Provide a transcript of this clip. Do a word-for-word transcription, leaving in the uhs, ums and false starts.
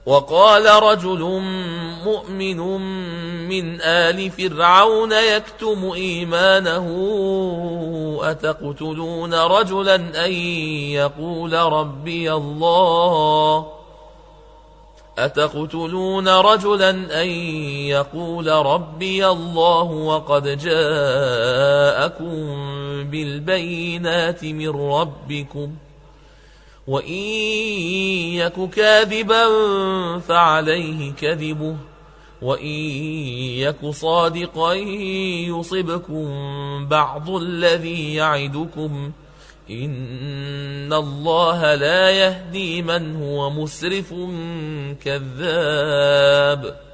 وقال رجل مؤمن من آل فرعون يكتم إيمانه أتقتلون رجلا أن يقول ربي الله أتقتلون رجلا أن يقول ربي الله وقد جاءكم بالبينات من ربكم وإن يك كاذبا فعليه كذبه وإن يك صادقا يصبكم بعض الذي يعدكم إن الله لا يهدي من هو مسرف كذاب.